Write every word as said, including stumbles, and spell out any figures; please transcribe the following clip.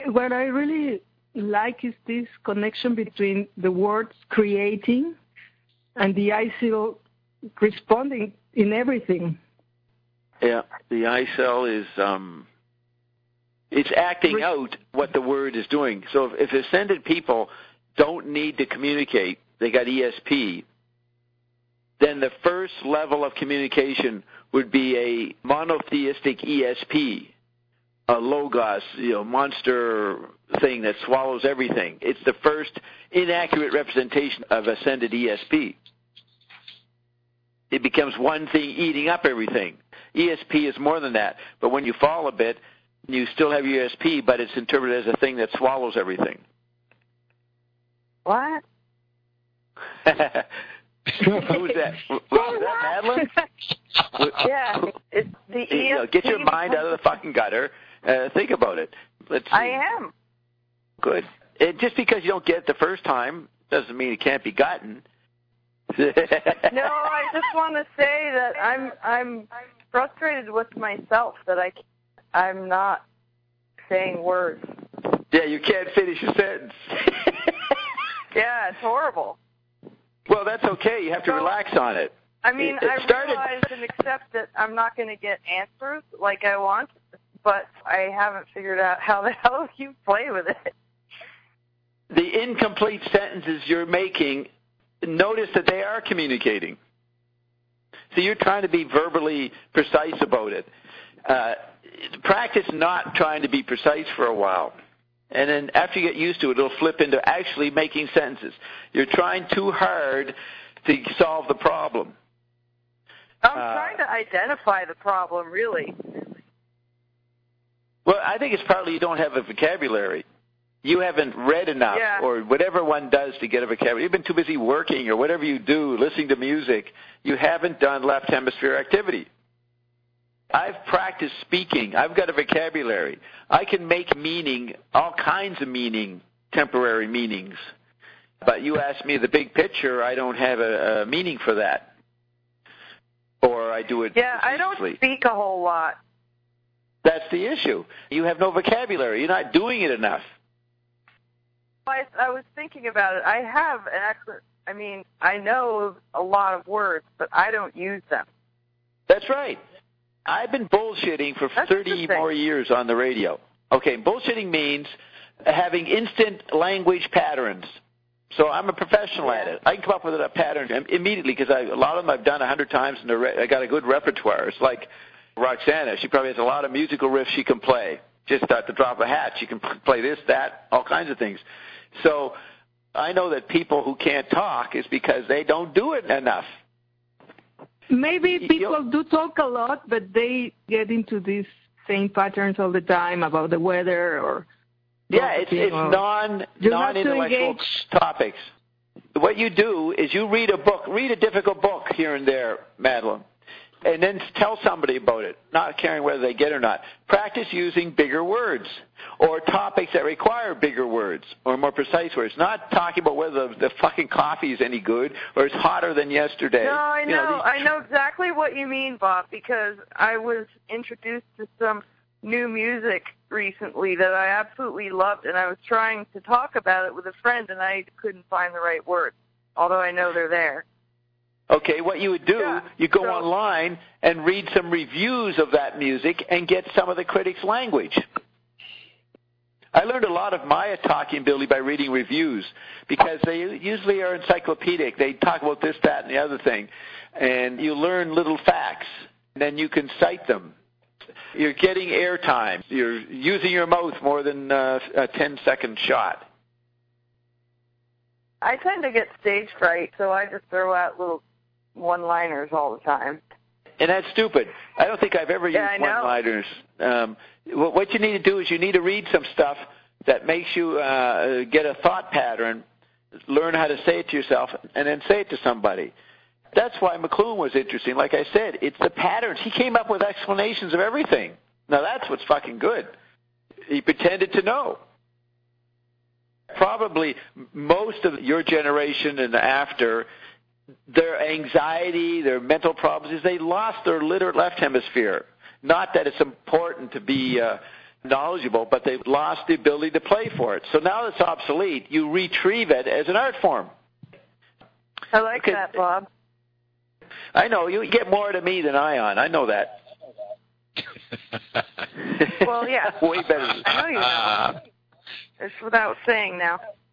what I really like is this connection between the words creating and the I C L responding in everything. Yeah, the I C L is um, it's acting out what the word is doing. So if, if ascended people don't need to communicate, they got E S P, then the first level of communication would be a monotheistic E S P, a logos, you know, monster thing that swallows everything. It's the first inaccurate representation of ascended E S P. It becomes one thing eating up everything. E S P is more than that, but when you fall a bit, you still have E S P, but it's interpreted as a thing that swallows everything. What? Who was that? Was that Madeline? Yeah, it's the E S P. You know, get your mind out of the fucking gutter. Uh, think about it. Let's see. I am. Good. It, just because you don't get it the first time doesn't mean it can't be gotten. No, I just want to say that I'm I'm frustrated with myself that I I'm not saying words. Yeah, you can't finish a sentence. Yeah, it's horrible. Well, that's okay. You have to so, relax on it. I mean, it, it I started... realize and accept that I'm not going to get answers like I want, but I haven't figured out how the hell you play with it. The incomplete sentences you're making, notice that they are communicating. So you're trying to be verbally precise about it. Uh, practice not trying to be precise for a while. And then after you get used to it, it'll flip into actually making sentences. You're trying too hard to solve the problem. I'm uh, trying to identify the problem, really. Well, I think it's partly you don't have a vocabulary. You haven't read enough, yeah. or whatever one does to get a vocabulary. You've been too busy working or whatever you do, listening to music. You haven't done left hemisphere activity. I've practiced speaking. I've got a vocabulary. I can make meaning, all kinds of meaning, temporary meanings. But you ask me the big picture, I don't have a, a meaning for that. Or I do it Yeah, I don't speak a whole lot. That's the issue. You have no vocabulary. You're not doing it enough. I, I was thinking about it. I have an excellent, I mean, I know a lot of words, but I don't use them. That's right. I've been bullshitting for That's thirty more years on the radio. Okay, bullshitting means having instant language patterns. So I'm a professional yeah. at it. I can come up with a pattern immediately because a lot of them I've done a hundred times, and I got a good repertoire. It's like Roxana. She probably has a lot of musical riffs she can play. Just at the drop of a hat, she can play this, that, all kinds of things. So I know that people who can't talk is because they don't do it enough. Maybe people do talk a lot, but they get into these same patterns all the time about the weather or... Yeah, it's, it's non, non-intellectual topics. What you do is you read a book, read a difficult book here and there, Madeline, and then tell somebody about it, not caring whether they get it or not. Practice using bigger words or topics that require bigger words or more precise words, not talking about whether the, the fucking coffee is any good or it's hotter than yesterday. No, I know. You know these... I know exactly what you mean, Bob, because I was introduced to some new music recently that I absolutely loved, and I was trying to talk about it with a friend, and I couldn't find the right words, although I know they're there. Okay, what you would do, yeah, you go so, online and read some reviews of that music and get some of the critics' language. I learned a lot of my talking ability by reading reviews because they usually are encyclopedic. They talk about this, that, and the other thing, and you learn little facts, and then you can cite them. You're getting airtime. You're using your mouth more than uh, a ten-second shot. I tend to get stage fright, so I just throw out little one-liners all the time. And that's stupid. I don't think I've ever yeah, used one-liners. Um, what you need to do is you need to read some stuff that makes you uh, get a thought pattern, learn how to say it to yourself, and then say it to somebody. That's why McLuhan was interesting. Like I said, it's the patterns. He came up with explanations of everything. Now, that's what's fucking good. He pretended to know. Probably most of your generation and after, their anxiety, their mental problems, is they lost their literate left hemisphere. Not that it's important to be uh, knowledgeable, but they've lost the ability to play for it. So now it's obsolete. You retrieve it as an art form. I like okay. that, Bob. I know. You get more to me than Ion. I know that. Well, yeah. Way better. I know you know. It's without saying now.